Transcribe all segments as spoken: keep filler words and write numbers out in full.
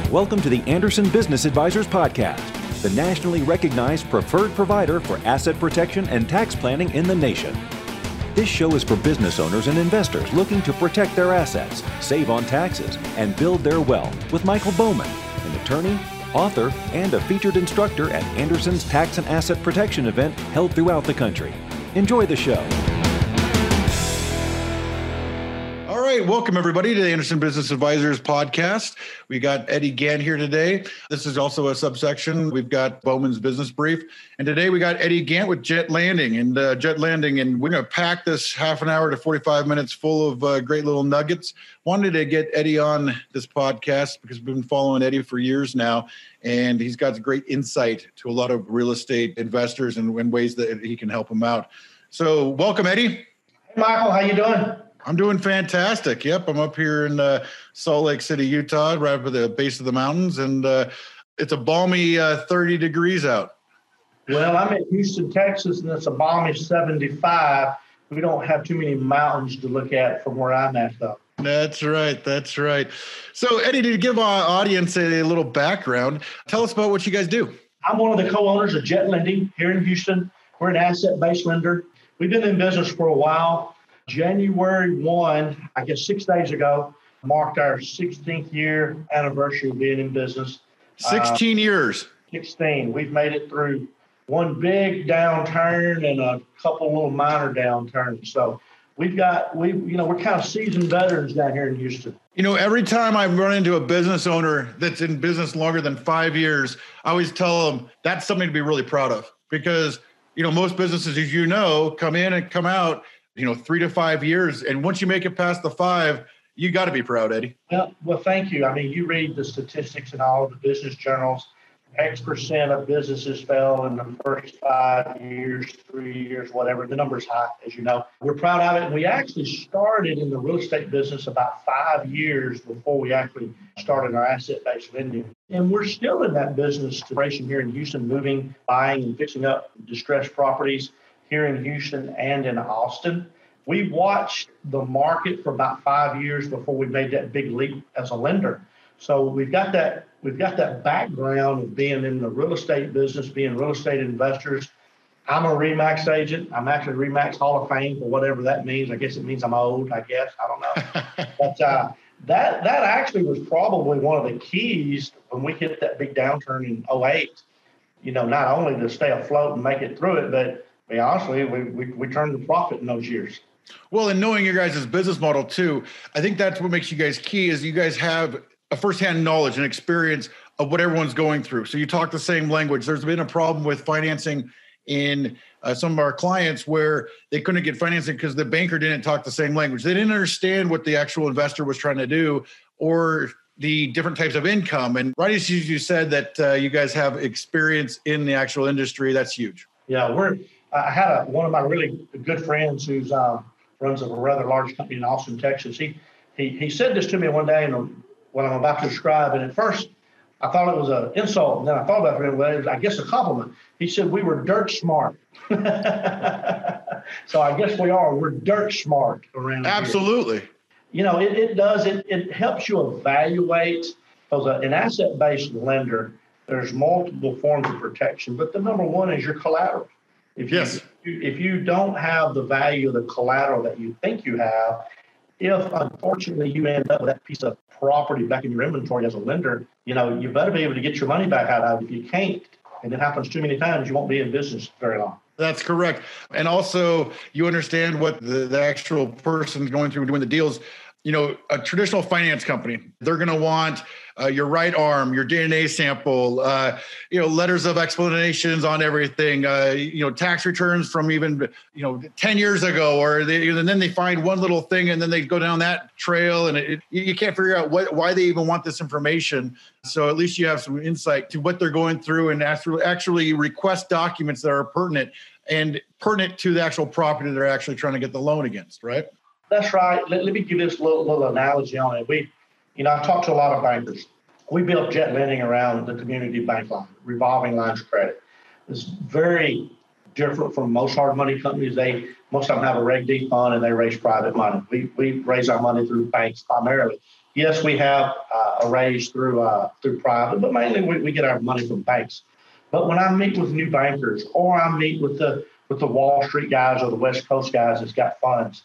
Welcome to the Anderson Business Advisors Podcast, the nationally recognized preferred provider for asset protection and tax planning in the nation. This show is for business owners and investors looking to protect their assets, save on taxes, and build their wealth with Michael Bowman, an attorney, author, and a featured instructor at Anderson's Tax and Asset Protection event held throughout the country. Enjoy the show. All right, welcome everybody to the Anderson Business Advisors Podcast. We got Eddie Gant here today. This is also a subsection. We've got Bowman's Business Brief. And today we got Eddie Gant with Jet Landing and uh, Jet Landing. And we're going to pack this half an hour to forty-five minutes full of uh, great little nuggets. Wanted to get Eddie on this podcast because we've been following Eddie for years now. And he's got great insight to a lot of real estate investors and, and ways that he can help them out. So welcome, Eddie. Hey, Michael, how you doing? I'm doing fantastic. Yep, I'm up here in uh, Salt Lake City, Utah, right at the base of the mountains, and uh, it's a balmy uh, thirty degrees out. Well, I'm in Houston, Texas, and it's a balmy seventy-five. We don't have too many mountains to look at from where I'm at, though. That's right. That's right. So, Eddie, to give our audience a little background, tell us about what you guys do. I'm one of the co-owners of Jet Lending here in Houston. We're an asset-based lender. We've been in business for a while. January first, I guess six days ago, marked our sixteenth year anniversary of being in business. sixteen uh, years. sixteen. We've made it through one big downturn and a couple little minor downturns. So we've got, we, you know, we're kind of seasoned veterans down here in Houston. You know, every time I run into a business owner that's in business longer than five years, I always tell them that's something to be really proud of because, you know, most businesses, as you know, come in and come out, you know, three to five years. And once you make it past the five, you got to be proud, Eddie. Well, well, thank you. I mean, you read the statistics in all of the business journals. X percent of businesses fail in the first five years, three years, whatever. The number's high, as you know. We're proud of it. And we actually started in the real estate business about five years before we actually started our asset-based lending. And we're still in that business operation here in Houston, moving, buying, and fixing up distressed properties here in Houston and in Austin. We watched the market for about five years before we made that big leap as a lender. So we've got that we've got that background of being in the real estate business, being real estate investors. I'm a RE/MAX agent. I'm actually RE/MAX Hall of Fame for whatever that means. I guess it means I'm old, I guess. I don't know. but uh, that that actually was probably one of the keys when we hit that big downturn in oh eight. You know, not only to stay afloat and make it through it, but I mean, honestly, we, we we turned a profit in those years. Well, and knowing your guys' business model too, I think that's what makes you guys key is you guys have a firsthand knowledge and experience of what everyone's going through. So you talk the same language. There's been a problem with financing in uh, some of our clients where they couldn't get financing because the banker didn't talk the same language. They didn't understand what the actual investor was trying to do or the different types of income. And right as you said that uh, you guys have experience in the actual industry, that's huge. Yeah, we're. I had a, one of my really good friends who's uh, runs a rather large company in Austin, Texas. He he he said this to me one day, and what I'm about to describe. And at first, I thought it was an insult, and then I thought about it. Well, it was, I guess, a compliment. He said we were dirt smart. So I guess we are. We're dirt smart around here. Absolutely. You know, it, it does. It it helps you evaluate because an asset-based lender. There's multiple forms of protection, but the number one is your collateral. If you, yes. if you don't have the value of the collateral that you think you have, if unfortunately you end up with that piece of property back in your inventory as a lender, you know, you better be able to get your money back out of it. If you can't, and it happens too many times, you won't be in business very long. That's correct. And also you understand what the, the actual person going through doing the deals. You know, a traditional finance company, they're going to want uh, your right arm, your D N A sample, uh, you know, letters of explanations on everything, uh, you know, tax returns from even, you know, ten years ago, or they, and then they find one little thing and then they go down that trail and it, you can't figure out what, why they even want this information. So at least you have some insight to what they're going through and actually, actually request documents that are pertinent and pertinent to the actual property they're actually trying to get the loan against, right? That's right. Let, let me give this little, little analogy on it. We, you know, I talked to a lot of bankers. We built Jet Lending around the community bank line, revolving lines of credit. It's very different from most hard money companies. They most of them have a Reg D fund and they raise private money. We we raise our money through banks primarily. Yes, we have uh, a raise through uh, through private, but mainly we, we get our money from banks. But when I meet with new bankers, or I meet with the with the Wall Street guys or the West Coast guys that's got funds,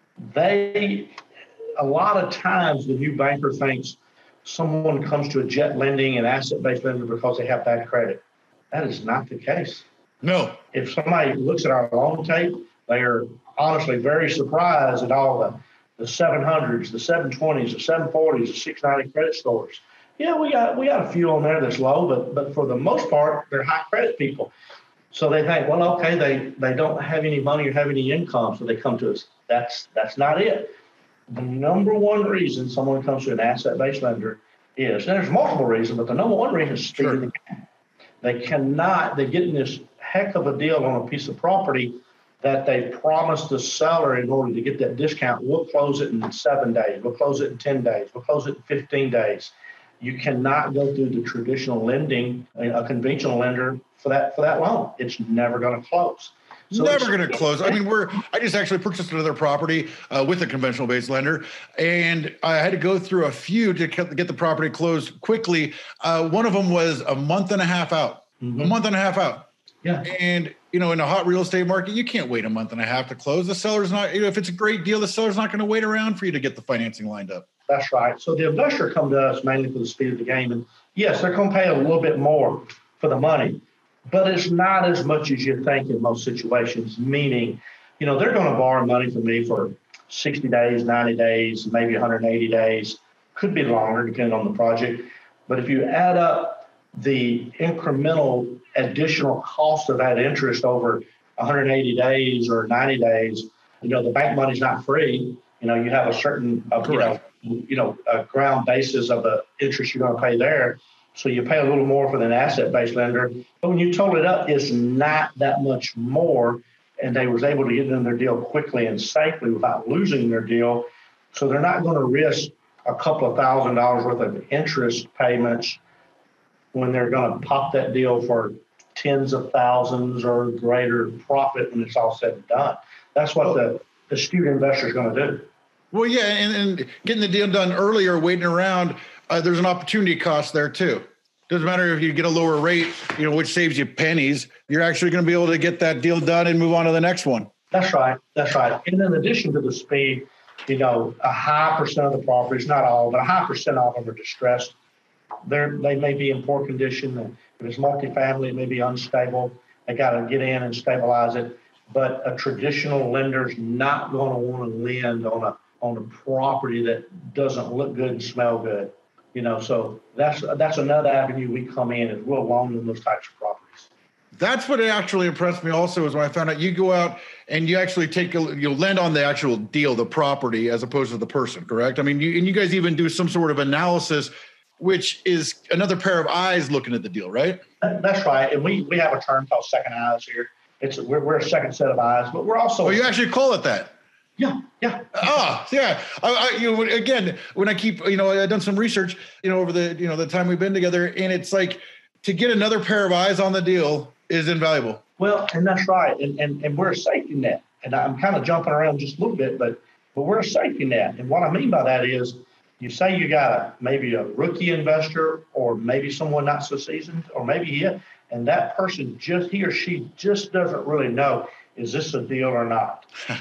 they a lot of times the new banker thinks someone comes to a jet lending and asset-based lender because they have bad credit. That is not the case. No. If somebody looks at our loan tape, they are honestly very surprised at all the, the seven hundreds, the seven twenties, the seven forties, the six ninety credit scores. Yeah, we got we got a few on there that's low, but but for the most part, they're high credit people. So they think, well, okay, they, they don't have any money or have any income, so they come to us. That's that's not it. The number one reason someone comes to an asset-based lender is, and there's multiple reasons, but the number one reason is speed Sure. of the game. They cannot, they're getting this heck of a deal on a piece of property that they promised the seller in order to get that discount. We'll close it in seven days. We'll close it in ten days. We'll close it in fifteen days. You cannot go through the traditional lending, a conventional lender for that for that loan. It's never going to close. So Never going to close. I mean, we're. I just actually purchased another property uh, with a conventional based lender, and I had to go through a few to get the property closed quickly. Uh, one of them was a month and a half out. Mm-hmm. A month and a half out. Yeah. And you know, in a hot real estate market, you can't wait a month and a half to close. The seller's not. You know, if it's a great deal, the seller's not going to wait around for you to get the financing lined up. That's right. So the investor come to us mainly for the speed of the game, and yes, they're going to pay a little bit more for the money. But it's not as much as you think in most situations, meaning, you know, they're going to borrow money from me for sixty days, ninety days, maybe one hundred eighty days, could be longer depending on the project. But if you add up the incremental additional cost of that interest over one hundred eighty days or ninety days, you know, the bank money's not free. You know, you have a certain, uh, you know, you know, a ground basis of the interest you're going to pay there. So you pay a little more for an asset-based lender. But when you total it up, it's not that much more. And they was able to get in their deal quickly and safely without losing their deal. So they're not going to risk a couple of thousand dollars worth of interest payments when they're going to pop that deal for tens of thousands or greater profit when it's all said and done. That's what the astute investor is going to do. Well, yeah, and, and getting the deal done earlier, waiting around, uh, there's an opportunity cost there too. Doesn't matter if you get a lower rate, you know, which saves you pennies. You're actually going to be able to get that deal done and move on to the next one. That's right. That's right. And in addition to the speed, you know, a high percent of the properties, not all, but a high percent of them are distressed. They're, they may be in poor condition. If it's multifamily, it may be unstable. They got to get in and stabilize it. But a traditional lender's not going to want to lend on a on a property that doesn't look good and smell good. You know, so that's that's another avenue we come in, is we'll loan on those types of properties. That's what actually impressed me also, is when I found out you go out and you actually take a, you lend on the actual deal, the property, as opposed to the person, correct? I mean, you, and you guys even do some sort of analysis, which is another pair of eyes looking at the deal, right? That's right. And we we have a term called second eyes here. It's we're, we're a second set of eyes, but we're also. Oh, you actually call it that? Yeah, yeah. Ah, yeah. I, I, you know, again, when I keep, you know, I've done some research, you know, over the, you know, the time we've been together, and it's like to get another pair of eyes on the deal is invaluable. Well, and that's right. And and, and we're a safety net. And I'm kind of jumping around just a little bit, but but we're a safety net. And what I mean by that is, you say you got a, maybe a rookie investor, or maybe someone not so seasoned, or maybe he, and that person just, he or she just doesn't really know, is this a deal or not?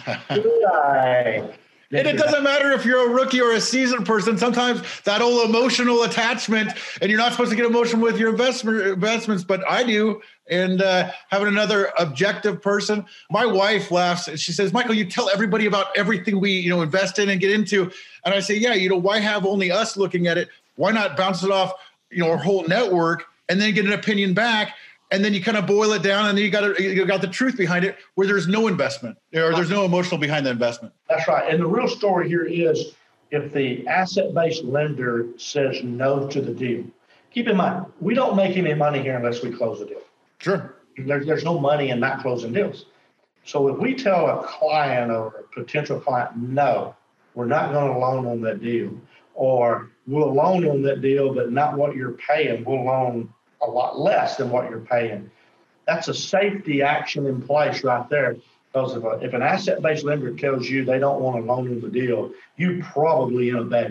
I, and it doesn't matter if you're a rookie or a seasoned person. Sometimes that old emotional attachment, and you're not supposed to get emotional with your investment investments, but I do. And uh, having another objective person, my wife laughs and she says, "Michael, you tell everybody about everything we, you know, invest in and get into." And I say, "Yeah, you know, why have only us looking at it? Why not bounce it off, you know, our whole network and then get an opinion back?" And then you kind of boil it down, and then you got you got the truth behind it, where there's no investment, or there's no emotional behind the investment. That's right. And the real story here is, if the asset-based lender says no to the deal, keep in mind, we don't make any money here unless we close the deal. Sure. There, there's no money in not closing deals. So if we tell a client or a potential client, no, we're not going to loan on that deal, or we'll loan on that deal, but not what you're paying, we'll loan a lot less than what you're paying. That's a safety action in place right there. Because if, a, if an asset-based lender tells you they don't want to loan you the deal, you probably in a bad deal.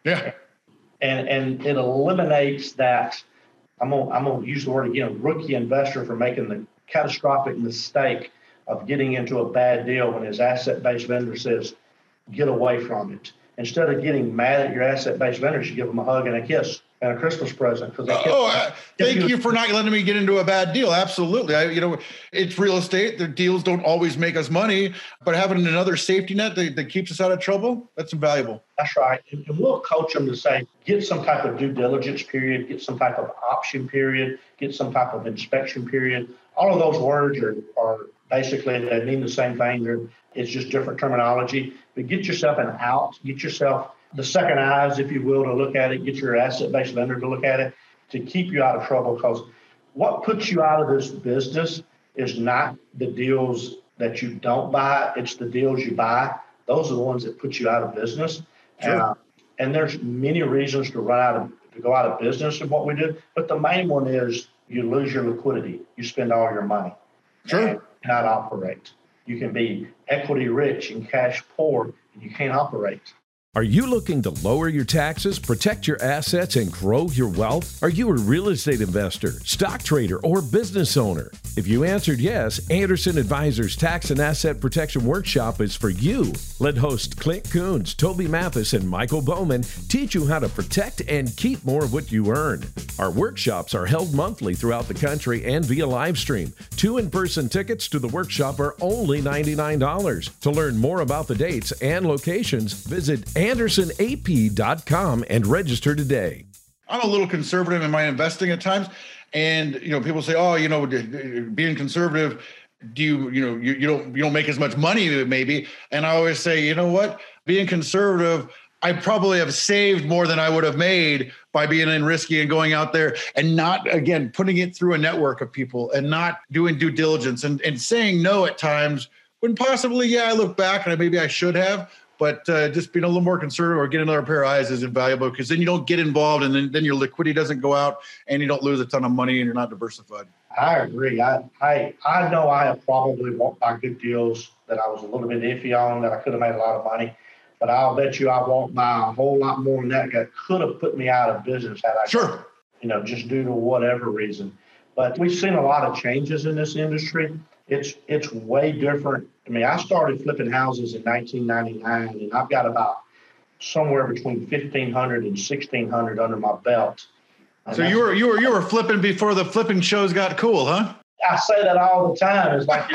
Yeah. And and it eliminates that. I'm gonna I'm gonna use the word again, rookie investor for making the catastrophic mistake of getting into a bad deal when his asset-based vendor says, get away from it. Instead of getting mad at your asset-based vendors, you give them a hug and a kiss and a Christmas present. Because oh, uh, thank you for not letting me get into a bad deal. Absolutely. I, you know, it's real estate. The deals don't always make us money, but having another safety net that, that keeps us out of trouble, that's invaluable. That's right. And, and we'll coach them to say, get some type of due diligence period, get some type of option period, get some type of inspection period. All of those words are, are basically, they mean the same thing. They're, it's just different terminology. But get yourself an out, get yourself the second eyes, if you will, to look at it, get your asset-based vendor to look at it, to keep you out of trouble. Because what puts you out of this business is not the deals that you don't buy, it's the deals you buy. Those are the ones that put you out of business. Sure. Uh, and there's many reasons to run out of, to go out of business in what we do. But the main one is you lose your liquidity. You spend all your money. Sure. And not operate. You can be equity rich and cash poor, and you can't operate. Are you looking to lower your taxes, protect your assets, and grow your wealth? Are you a real estate investor, stock trader, or business owner? If you answered yes, Anderson Advisors Tax and Asset Protection Workshop is for you. Let host Clint Coons, Toby Mathis, and Michael Bowman teach you how to protect and keep more of what you earn. Our workshops are held monthly throughout the country and via live stream. Two in-person tickets to the workshop are only ninety-nine dollars. To learn more about the dates and locations, visit anderson a p dot com and register today. I'm a little conservative in my investing at times. And, you know, people say, oh, you know, being conservative, do you, you know, you, you don't, you don't make as much money maybe. And I always say, you know what, being conservative, I probably have saved more than I would have made by being in risky and going out there and not, again, putting it through a network of people and not doing due diligence and, and saying no at times when possibly, yeah, I look back and maybe I should have. But uh, just being a little more conservative or getting another pair of eyes is invaluable because then you don't get involved and then, then your liquidity doesn't go out and you don't lose a ton of money and you're not diversified. I agree. I I, I know I have probably won't buy good deals that I was a little bit iffy on that I could have made a lot of money. But I'll bet you I won't buy a whole lot more than that that could have put me out of business had I, sure. you know, just due to whatever reason. But we've seen a lot of changes in this industry. It's it's way different. I mean, I started flipping houses in nineteen ninety-nine, and I've got about somewhere between fifteen hundred and sixteen hundred under my belt. And so you were you were you were flipping before the flipping shows got cool, huh? I say that all the time. It's like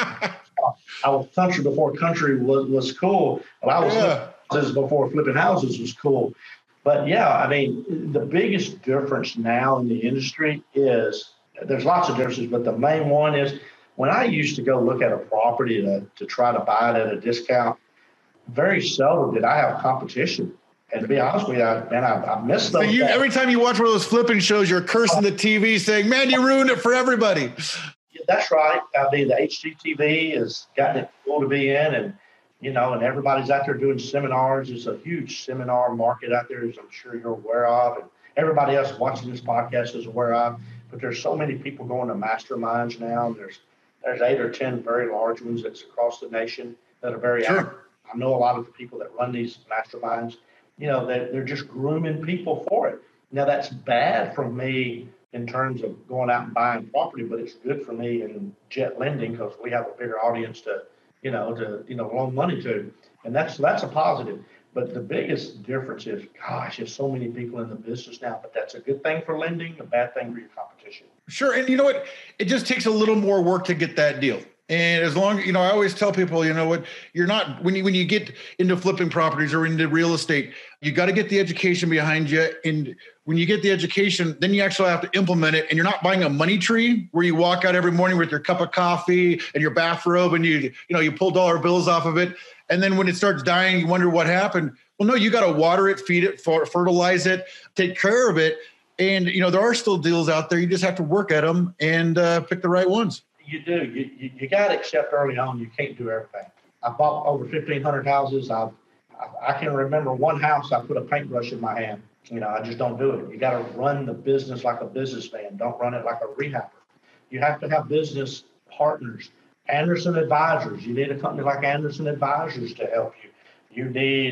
I was country before country was, was cool. Well, I was yeah. houses before flipping houses was cool. But yeah, I mean, the biggest difference now in the industry is there's lots of differences, but the main one is when I used to go look at a property to, to try to buy it at a discount, very seldom did I have competition. And to be honest with you, I, man, I, I missed those. So you, every time you watch one of those flipping shows, you're cursing the T V saying, man, you ruined it for everybody. Yeah, that's right. I mean, the H G T V has gotten it cool to be in, and, you know, and everybody's out there doing seminars. There's a huge seminar market out there, as I'm sure you're aware of, and everybody else watching this podcast is aware of. But there's so many people going to masterminds now. And there's There's eight or ten very large ones that's across the nation that are very sure. active. I know a lot of the people that run these masterminds, you know, they're, they're just grooming people for it. Now, that's bad for me in terms of going out and buying property, but it's good for me in jet lending because we have a bigger audience to, you know, to, you know, loan money to. And that's, that's a positive. But the biggest difference is, gosh, there's so many people in the business now, but that's a good thing for lending, a bad thing for your competition. Sure. And you know what? It just takes a little more work to get that deal. And as long, you know, I always tell people, you know what, you're not, when you, when you get into flipping properties or into real estate, you got to get the education behind you. And when you get the education, then you actually have to implement it. And you're not buying a money tree where you walk out every morning with your cup of coffee and your bathrobe and you, you know, you pull dollar bills off of it. And then when it starts dying, you wonder what happened. Well, no, you got to water it, feed it, fertilize it, take care of it. And, you know, there are still deals out there. You just have to work at them and uh, pick the right ones. You do. You, you, you got to accept early on you can't do everything. I bought over fifteen hundred houses. I've, I, I can remember one house I put a paintbrush in my hand. You know, I just don't do it. You got to run the business like a businessman. Don't run it like a rehabber. You have to have business partners. Anderson Advisors. You need a company like Anderson Advisors to help you. You need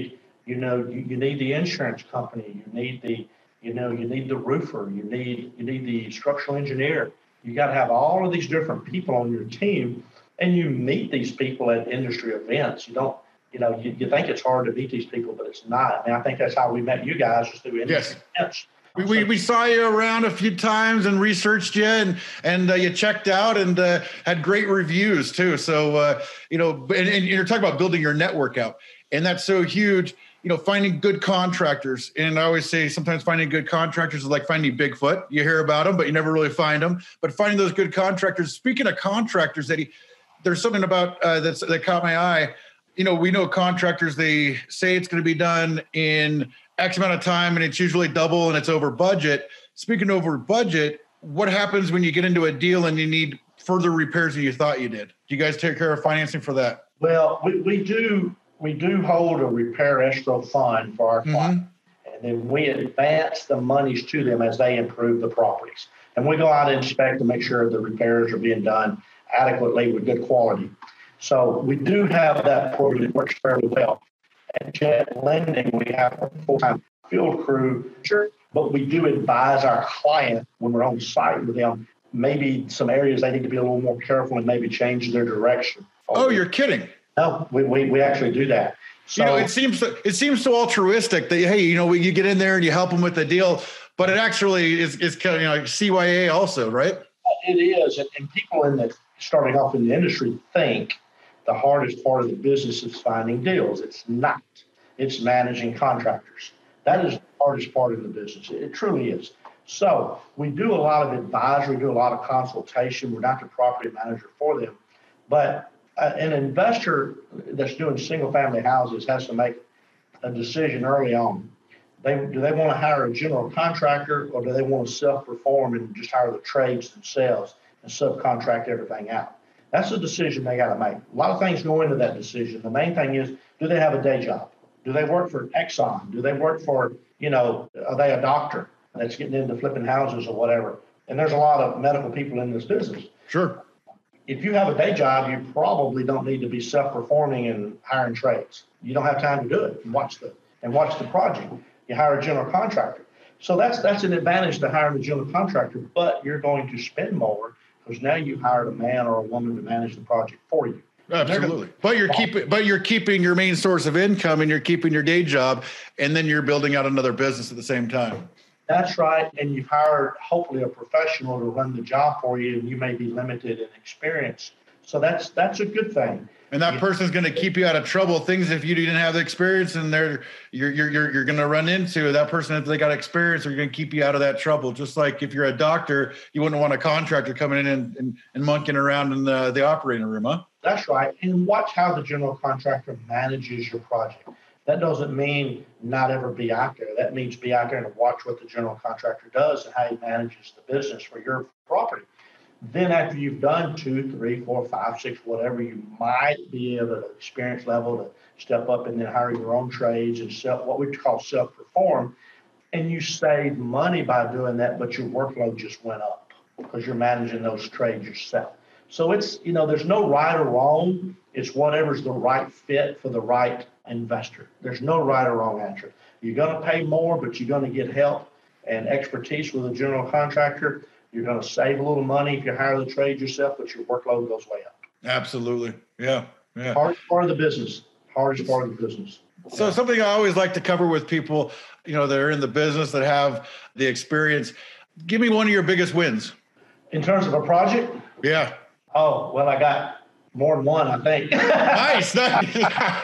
You know, you, you need the insurance company. You need the, you know, you need the roofer. You need you need the structural engineer. You got to have all of these different people on your team, and you meet these people at industry events. You don't, you know, you, you think it's hard to meet these people, but it's not. I mean, I think that's how we met you guys, just through industry yes. events. We, we we saw you around a few times and researched you, and and uh, you checked out and uh, had great reviews too. So uh, you know, and, and you're talking about building your network out, and that's so huge. You know, finding good contractors, and I always say sometimes finding good contractors is like finding Bigfoot. You hear about them, but you never really find them. But finding those good contractors. Speaking of contractors, that he, there's something about uh, that's that caught my eye. You know, we know contractors. They say it's going to be done in X amount of time, and it's usually double, and it's over budget. Speaking over budget, what happens when you get into a deal and you need further repairs than you thought you did? Do you guys take care of financing for that? Well, we, we do we do hold a repair escrow fund for our clients, mm-hmm. and then we advance the monies to them as they improve the properties. And we go out and inspect to make sure the repairs are being done adequately with good quality. So we do have that program that works fairly well. At Jet Lending, we have a full-time field crew, sure, but we do advise our client when we're on site with them, maybe some areas they need to be a little more careful and maybe change their direction. Oh, you're kidding. No, we, we, we actually do that. So, you know, it seems it seems so altruistic that, hey, you know, you get in there and you help them with the deal, but it actually is, is kind of, you know, C Y A also, right? It is. And, and people in the starting off in the industry think the hardest part of the business is finding deals. It's not. It's managing contractors. That is the hardest part of the business. It truly is. So we do a lot of advisory, do a lot of consultation. We're not the property manager for them. But uh, an investor that's doing single-family houses has to make a decision early on. They, do they want to hire a general contractor, or do they want to self-perform and just hire the trades themselves and subcontract everything out? That's a decision they got to make. A lot of things go into that decision. The main thing is, do they have a day job? Do they work for Exxon? Do they work for, you know, are they a doctor that's getting into flipping houses or whatever? And there's a lot of medical people in this business. Sure. If you have a day job, you probably don't need to be self-performing and hiring trades. You don't have time to do it and watch the and watch the project. You hire a general contractor. So that's that's an advantage to hiring a general contractor, but you're going to spend more because now you've hired a man or a woman to manage the project for you. Absolutely. But you're keeping but you're keeping your main source of income, and you're keeping your day job, and then you're building out another business at the same time. That's right. And you've hired hopefully a professional to run the job for you, and you may be limited in experience. So that's that's a good thing. And that person's going to keep you out of trouble. Things if you didn't have the experience, and they're you're you're you're, you're going to run into that person if they got experience. They're going to keep you out of that trouble. Just like if you're a doctor, you wouldn't want a contractor coming in and, and, and monkeying around in the, the operating room, huh? That's right. And watch how the general contractor manages your project. That doesn't mean not ever be out there. That means be out there and watch what the general contractor does and how he manages the business for your property. Then after you've done two, three, four, five, six, whatever, you might be able to experience level to step up and then hire your own trades and self, what we call self-perform. And you save money by doing that, but your workload just went up because you're managing those trades yourself. So it's, you know, there's no right or wrong. It's whatever's the right fit for the right investor. There's no right or wrong answer. You're going to pay more, but you're going to get help and expertise with a general contractor. You're going to save a little money if you hire the trade yourself, but your workload goes way up. Absolutely. Yeah. Yeah. Hardest part of the business. Hardest part of the business. So something I always like to cover with people, you know, that are in the business, that have the experience. Give me one of your biggest wins. In terms of a project? Yeah. Oh, well, I got more than one, I think. Nice. nice.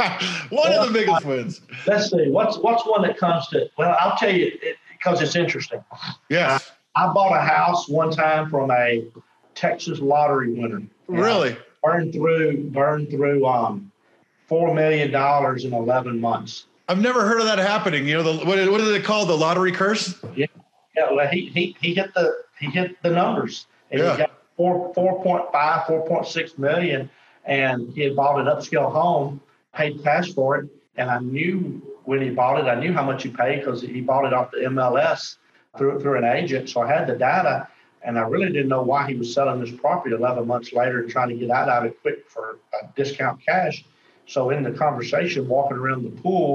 One well, of the biggest wins. Let's see. What's what's one that comes to, well, I'll tell you, it, because it's interesting. Yes. I, I bought a house one time from a Texas lottery winner. Really? Burned through, burned through um, four million dollars in eleven months. I've never heard of that happening. You know, the, what, what is it called? The lottery curse? Yeah. Yeah. Well, he, he, he hit the, he hit the numbers. And yeah. He got four, four point five, four point six million, and he had bought an upscale home, paid cash for it. And I knew when he bought it, I knew how much he paid because he bought it off the M L S through, through an agent. So I had the data, and I really didn't know why he was selling this property eleven months later and trying to get out of it quick for a discount cash. So in the conversation, walking around the pool,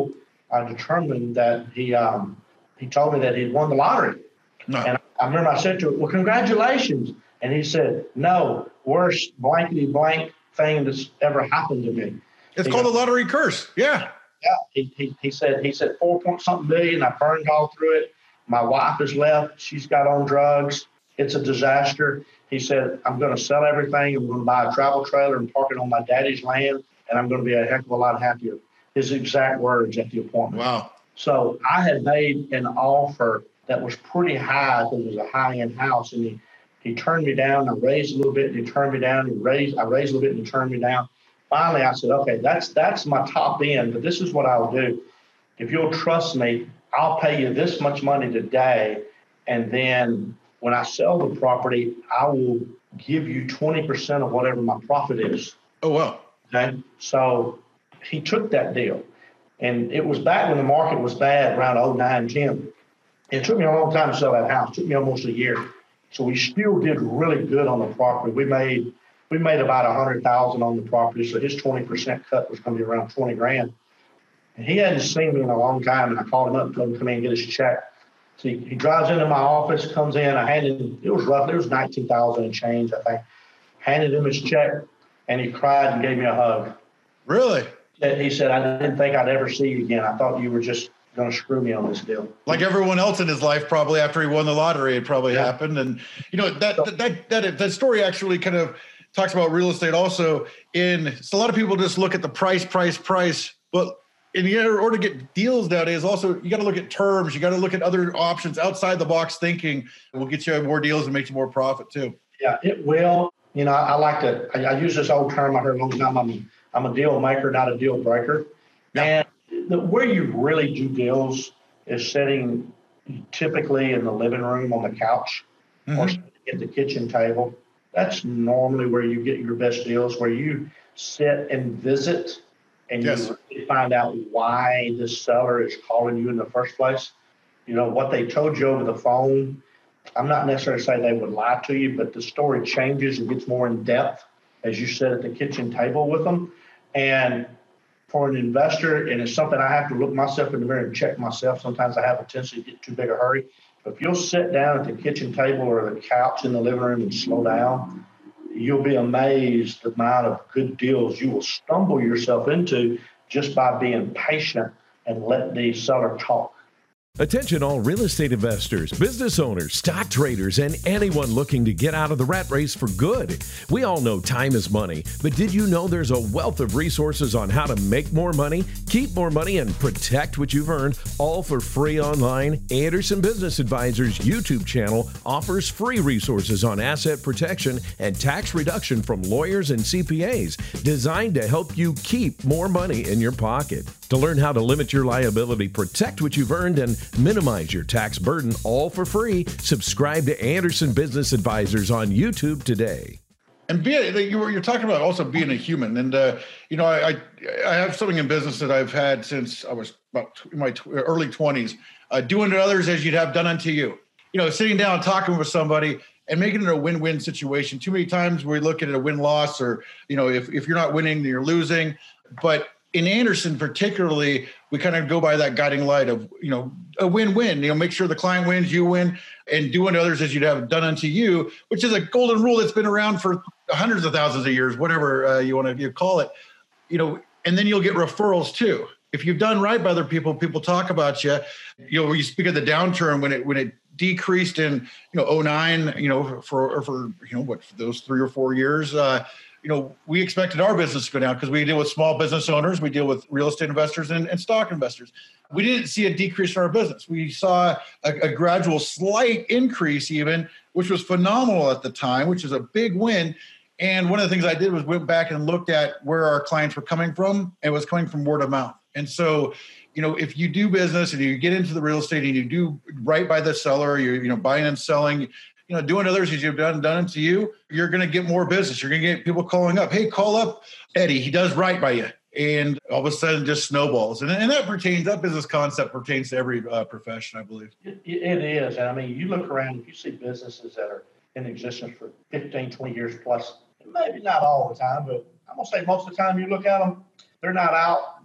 I determined that he um, he told me that he'd won the lottery. No. And I remember I said to him, well, congratulations. And he said, no, worst blankety blank thing that's ever happened to me. It's he called goes, the lottery curse. Yeah. Yeah. He, he, he said, he said four point something million. I burned all through it. My wife is left. She's got on drugs. It's a disaster. He said, I'm going to sell everything. I'm going to buy a travel trailer and park it on my daddy's land. And I'm going to be a heck of a lot happier. His exact words at the appointment. Wow. So I had made an offer that was pretty high because it was a high-end house. And he, he turned me down. I raised a little bit and he turned me down. He raised, I raised a little bit and he turned me down. Finally, I said, okay, that's that's my top end, but this is what I'll do. If you'll trust me, I'll pay you this much money today. And then when I sell the property, I will give you twenty percent of whatever my profit is. Oh, wow. Okay. So he took that deal. And it was back when the market was bad, around oh nine, ten. It took me a long time to sell that house. It took me almost a year. So we still did really good on the property. We made we made about a hundred thousand on the property. So his twenty percent cut was going to be around twenty grand. And he hadn't seen me in a long time. And I called him up and told him to come in and get his check. So he, he drives into my office, comes in. I handed him, it was roughly, it was nineteen thousand and change, I think. Handed him his check and he cried and gave me a hug. Really? He said, I didn't think I'd ever see you again. I thought you were just going to screw me on this deal. Like everyone else in his life, probably after he won the lottery, it probably yeah. happened. And, you know, that, that, that, that, that story actually kind of talks about real estate also in, so a lot of people just look at the price, price, price, but in order to get deals nowadays, also, you got to look at terms. You got to look at other options outside the box thinking will get you more deals and make you more profit too. Yeah, it will. You know, I like to, I, I use this old term I heard a long time. I'm, I'm a deal maker, not a deal breaker. Yeah. And the, where you really do deals is sitting typically in the living room on the couch mm-hmm. or at the kitchen table. That's normally where you get your best deals, where you sit and visit and yes. you really find out why the seller is calling you in the first place. You know, what they told you over the phone. I'm not necessarily saying they would lie to you, but the story changes and gets more in depth as you sit at the kitchen table with them. And for an investor, and it's something I have to look myself in the mirror and check myself. Sometimes I have a tendency to get too big a hurry. But if you'll sit down at the kitchen table or the couch in the living room and slow down, you'll be amazed the amount of good deals you will stumble yourself into just by being patient and let the seller talk. Attention all real estate investors, business owners, stock traders, and anyone looking to get out of the rat race for good. We all know time is money, but did you know there's a wealth of resources on how to make more money, keep more money, and protect what you've earned, all for free online? Anderson Business Advisors YouTube channel offers free resources on asset protection and tax reduction from lawyers and C P As designed to help you keep more money in your pocket. To learn how to limit your liability, protect what you've earned, and minimize your tax burden, all for free, subscribe to Anderson Business Advisors on YouTube today. And be a, you were, you're talking about also being a human. And, uh, you know, I, I I have something in business that I've had since I was about in my tw- early twenties, uh, doing to others as you'd have done unto you. You know, sitting down, talking with somebody and making it a win-win situation. Too many times we look at it a win-loss or, you know, if, if you're not winning, then you're losing. But in Anderson particularly, we kind of go by that guiding light of, you know, a win-win, you know, make sure the client wins, you win, and do unto others as you'd have done unto you, which is a golden rule that's been around for hundreds of thousands of years, whatever uh, you want to you call it, you know, and then you'll get referrals too. If you've done right by other people, people talk about you. You know, when you speak of the downturn, when it when it decreased in, you know, oh nine, you know, for for you know what for those three or four years, uh, you know, we expected our business to go down because we deal with small business owners, we deal with real estate investors and, and stock investors. We didn't see a decrease in our business. We saw a, a gradual slight increase even, which was phenomenal at the time, which is a big win. And one of the things I did was went back and looked at where our clients were coming from. It was coming from word of mouth. And so, you know, if you do business and you get into the real estate and you do right by the seller, you're, you know, buying and selling, you know, doing others as you've done done it to you, you're going to get more business. You're going to get people calling up. Hey, call up Eddie. He does right by you. And all of a sudden it just snowballs. And, and that pertains, that business concept pertains to every uh, profession, I believe. It, it is. And I mean, you look around, you see businesses that are in existence for fifteen, twenty years plus. Maybe not all the time, but I'm going to say most of the time you look at them, they're not out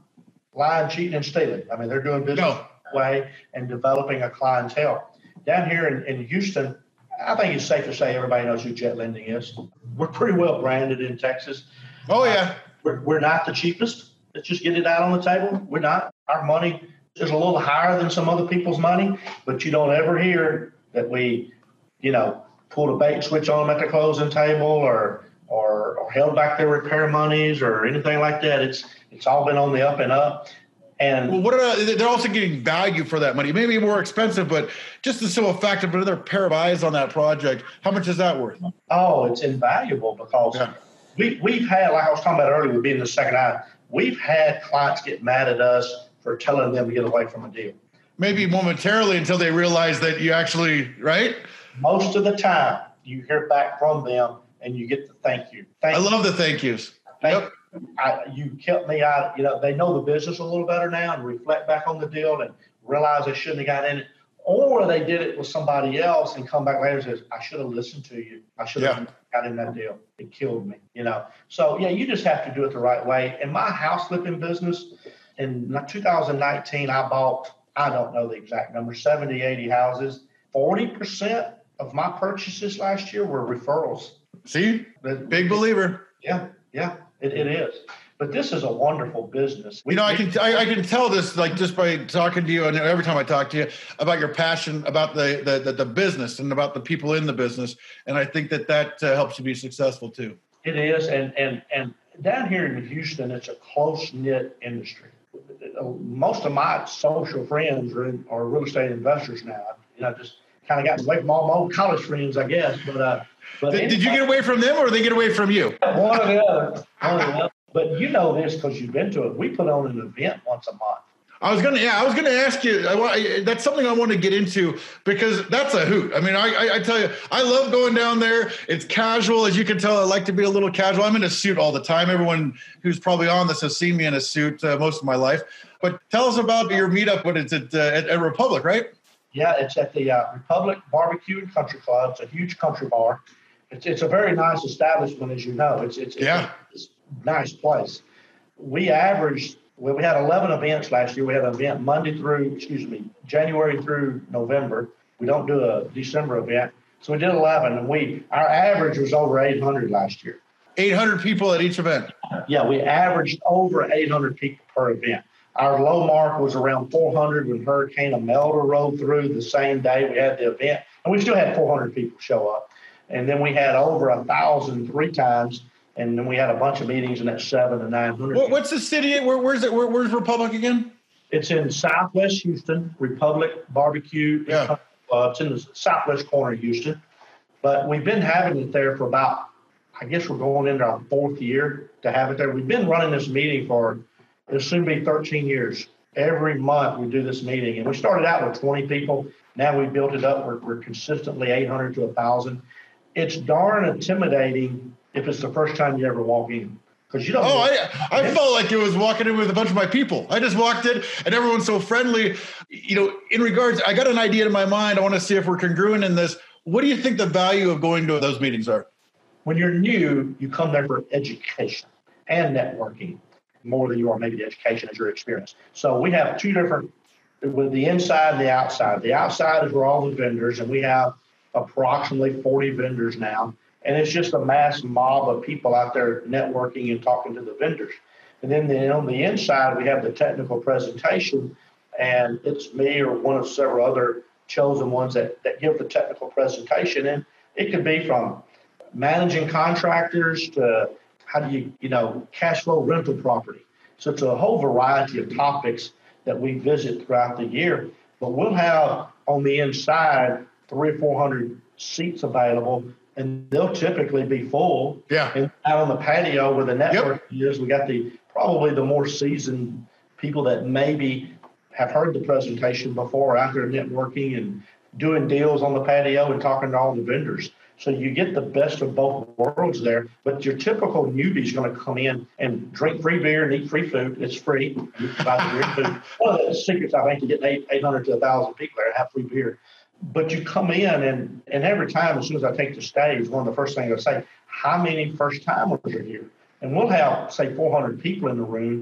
lying, cheating, and stealing. I mean, they're doing business No. that way and developing a clientele. Down here in, in Houston, I think it's safe to say everybody knows who Jet Lending is. We're pretty well branded in Texas. Oh, yeah. We're, we're not the cheapest. Let's just get it out on the table. We're not. Our money is a little higher than some other people's money, but you don't ever hear that we, you know, pulled a bait switch on them at the closing table or, or or held back their repair monies or anything like that. It's it's all been on the up and up. And well, what are they're also getting value for that money? Maybe more expensive, but just the simple fact of another pair of eyes on that project, how much is that worth? Oh, it's invaluable because yeah. we we've had, like I was talking about earlier, with being the second eye, we've had clients get mad at us for telling them to get away from a deal. Maybe momentarily until they realize that you actually, right? Most of the time, you hear back from them and you get the thank you. Thank I love the thank yous. Thank Yep. you. I, you kept me out. You know, they know the business a little better now and reflect back on the deal and realize they shouldn't have got in it. Or they did it with somebody else and come back later and says, I should have listened to you. I should have Yeah. got in that deal. It killed me, you know. So, yeah, you just have to do it the right way. In my house flipping business, in two thousand nineteen, I bought, I don't know the exact number, seventy, eighty houses. forty percent of my purchases last year were referrals. See? Big believer. Yeah, yeah, it, it is. But this is a wonderful business. You know, I can I, I can tell this like just by talking to you, and every time I talk to you about your passion about the the, the, the business and about the people in the business, and I think that that uh, helps you be successful too. It is, and and and down here in Houston, it's a close knit industry. Most of my social friends are, in, are real estate investors now. You know, just kind of gotten away from all my old college friends, I guess. But uh, but Did, did you get away from them, or they get away from you? One or the other. One or the other. But you know this because you've been to it. We put on an event once a month. I was gonna, yeah, I was gonna ask you. I, I, that's something I want to get into because that's a hoot. I mean, I, I, I tell you, I love going down there. It's casual, as you can tell. I like to be a little casual. I'm in a suit all the time. Everyone who's probably on this has seen me in a suit uh, most of my life. But tell us about your meetup. What it's at, uh, at, at Republic, right? Yeah, it's at the uh, Republic Barbecue and Country Club. It's a huge country bar. It's it's a very nice establishment, as you know. It's it's, yeah. it's a nice place. We averaged. Well, we had eleven events last year. We had an event Monday through, excuse me, January through November. We don't do a December event. So we did eleven, and we our average was over eight hundred last year. eight hundred people at each event. Yeah, we averaged over eight hundred people per event. Our low mark was around four hundred when Hurricane Imelda rolled through the same day we had the event. And we still had four hundred people show up. And then we had over one thousand three times. And then we had a bunch of meetings in that seven to nine hundred. What, what's the city? Where, where's it? Where, where's Republic again? It's in Southwest Houston, Republic Barbecue. Yeah. Uh, it's in the southwest corner of Houston. But we've been having it there for about, I guess we're going into our fourth year to have it there. We've been running this meeting for, it'll soon be thirteen years. Every month we do this meeting. And we started out with twenty people. Now we built it up. We're, we're consistently eight hundred to one thousand. It's darn intimidating if it's the first time you ever walk in. Because you don't. Oh, I, I felt like it was walking in with a bunch of my people. I just walked in and everyone's so friendly. You know, in regards, I got an idea in my mind. I want to see if we're congruent in this. What do you think the value of going to those meetings are? When you're new, you come there for education and networking more than you are maybe the education as your experience. So we have two different, with the inside and the outside. The outside is where all the vendors, and we have approximately forty vendors now. And it's just a mass mob of people out there networking and talking to the vendors. And then the, on the inside, we have the technical presentation, and it's me or one of several other chosen ones that, that give the technical presentation. And it could be from managing contractors to how do you, you know, cash flow rental property. So it's a whole variety of topics that we visit throughout the year. But we'll have on the inside three or four hundred seats available, and they'll typically be full. Yeah. And out on the patio where the network yep. is, we got the probably the more seasoned people that maybe have heard the presentation before, out there networking and doing deals on the patio and talking to all the vendors. So you get the best of both worlds there. But your typical newbie is going to come in and drink free beer and eat free food. It's free. You can buy the beer and food. One of the secrets, I think, to getting eight hundred to one thousand people there have free beer. But you come in, and, and every time, as soon as I take the stage, one of the first things I say, how many first-timers are here? And we'll have, say, four hundred people in the room,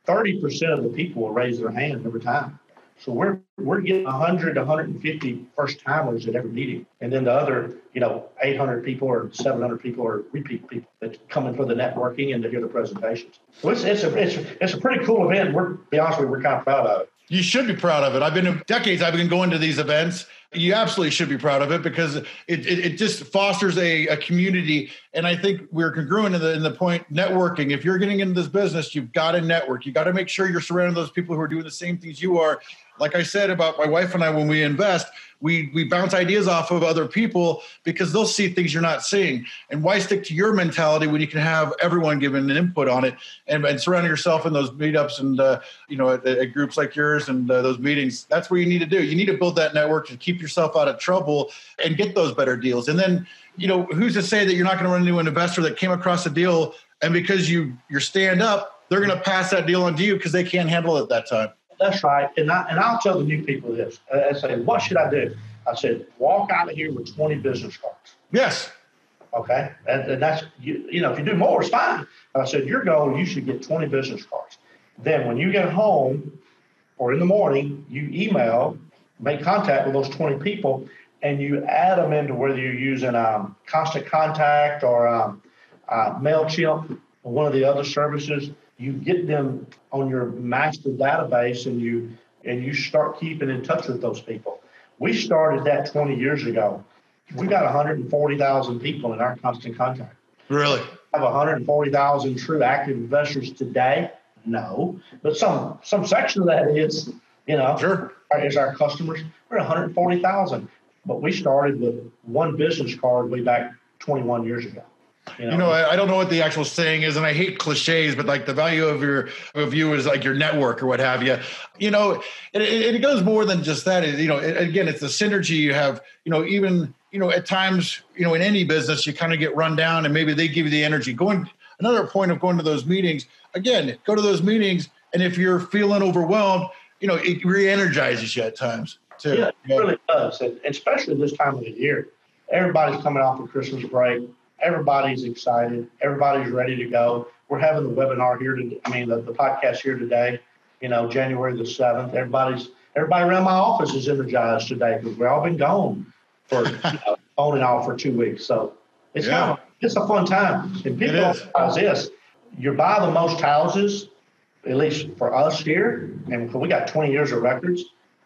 thirty percent of the people will raise their hand every time. So we're we're getting one hundred, one hundred fifty first timers at every meeting, and then the other, you know, eight hundred people or seven hundred people are repeat people that come in for the networking and to hear the presentations. So it's it's a it's it's a pretty cool event. We're to be honest with you, we're kind of proud of it. You should be proud of it. I've been in decades. I've been going to these events. You absolutely should be proud of it because it it, it just fosters a, a community. And I think we're congruent in the in the point networking. If you're getting into this business, you've got to network. You got to make sure you're surrounded those people who are doing the same things you are. Like I said about my wife and I, when we invest, we we bounce ideas off of other people because they'll see things you're not seeing. And why stick to your mentality when you can have everyone giving an input on it and, and surrounding yourself in those meetups and, uh, you know, at, at groups like yours and uh, those meetings. That's what you need to do. You need to build that network to keep yourself out of trouble and get those better deals. And then, you know, who's to say that you're not going to run into an investor that came across a deal and because you you're stand up, they're going to pass that deal on to you because they can't handle it at that time. That's right. And, I, and I'll tell the new people this. I say, what should I do? I said, walk out of here with twenty business cards. Yes. Okay. And, and that's, you, you know, if you do more, it's fine. I said, your goal, you should get twenty business cards. Then when you get home or in the morning, you email, make contact with those twenty people, and you add them into whether you're using um, Constant Contact or um, uh, MailChimp or one of the other services. You get them on your master database and you and you start keeping in touch with those people. We started that twenty years ago. We got one hundred forty thousand people in our Constant Contact. Really? We have one hundred forty thousand true active investors today? No. But some some section of that is, you know, sure, is our customers. We're one hundred forty thousand. But we started with one business card way back twenty-one years ago. You know, you know I, I don't know what the actual saying is, and I hate cliches, but like the value of your of you is like your network or what have you. You know, and it, it goes more than just that. It, you know, it, again, it's the synergy you have. You know, even you know at times, you know, in any business, you kind of get run down, and maybe they give you the energy. Going another point of going to those meetings again. Go to those meetings, and if you're feeling overwhelmed, you know, it re-energizes you at times too. Yeah, it you know? really does, and especially this time of the year. Everybody's coming off of Christmas break. Everybody's excited. Everybody's ready to go. We're having the webinar here today. I mean, the, the podcast here today, you know, January the seventh. Everybody's, everybody around my office is energized today because we've all been gone for, you know, on and off for two weeks. So it's yeah. kind of, it's a fun time. And people don't realize this. You buy the most houses, at least for us here, and we got twenty years of records,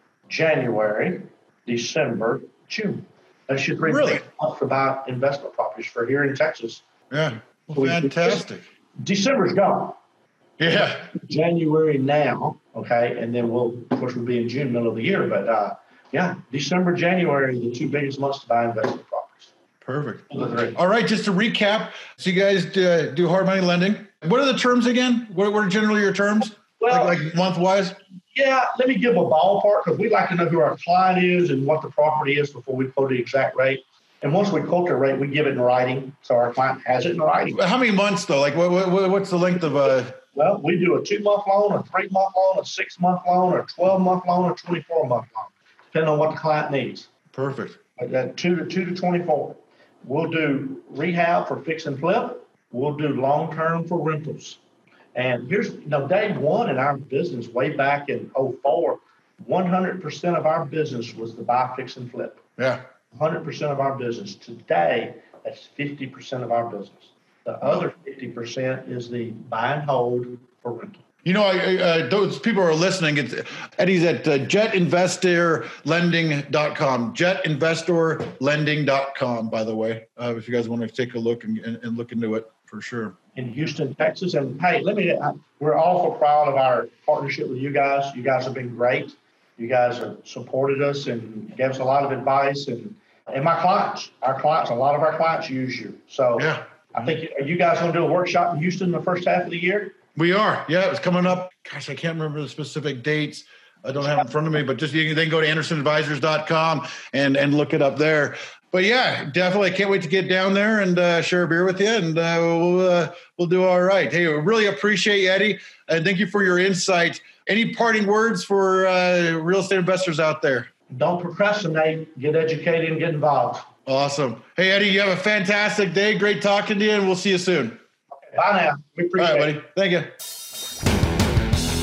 January, December, June. That's your three really? months to buy investment properties for here in Texas. Yeah, well, fantastic. December's gone. Yeah. January now, okay, and then we'll, of course, we'll be in June, middle of the year. But uh, yeah, December, January, the two biggest months to buy investment properties. Perfect. All right, just to recap, so you guys do, do hard money lending. What are the terms again? What, what are generally your terms? Well, like, like month-wise? Yeah, let me give a ballpark because we like to know who our client is and what the property is before we quote the exact rate. And once we quote the rate, we give it in writing, so our client has it in writing. How many months though? Like, what, what what's the length of a? Well, we do a two-month loan, a three-month loan, a six-month loan, or a twelve-month loan, or twenty-four-month loan, depending on what the client needs. Perfect. Like that two to two to twenty-four. We'll do rehab for fix and flip. We'll do long-term for rentals. And here's, you know, day one in our business, way back in oh four, one hundred percent of our business was the buy, fix, and flip. Yeah. one hundred percent of our business. Today, that's fifty percent of our business. The other fifty percent is the buy and hold for rental. You know, I, uh, those people are listening. It's, Eddie's at uh, jet investor lending dot com, jet investor lending dot com, by the way, uh, if you guys want to take a look and, and, and look into it for sure. In Houston, Texas. And hey, let me, we're awful proud of our partnership with you guys. You guys have been great. You guys have supported us and gave us a lot of advice. And, and my clients, our clients, a lot of our clients use you. So yeah. I think, are you guys going to do a workshop in Houston the first half of the year? We are. Yeah, it's coming up. Gosh, I can't remember the specific dates. I don't have it in front of me, but just you can then go to anderson advisors dot com and, and look it up there. But yeah, definitely. I can't wait to get down there and uh, share a beer with you, and uh, we'll uh, we'll do all right. Hey, we really appreciate you, Eddie, and thank you for your insight. Any parting words for uh, real estate investors out there? Don't procrastinate. Get educated and get involved. Awesome. Hey, Eddie, you have a fantastic day. Great talking to you, and we'll see you soon. Okay, bye now. We appreciate it. All right, buddy. Thank you.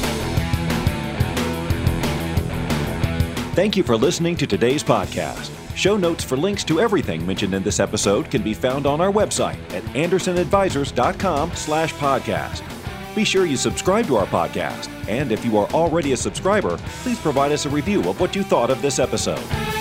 Thank you for listening to today's podcast. Show notes for links to everything mentioned in this episode can be found on our website at anderson advisors dot com slash podcast. Be sure you subscribe to our podcast, and if you are already a subscriber, please provide us a review of what you thought of this episode.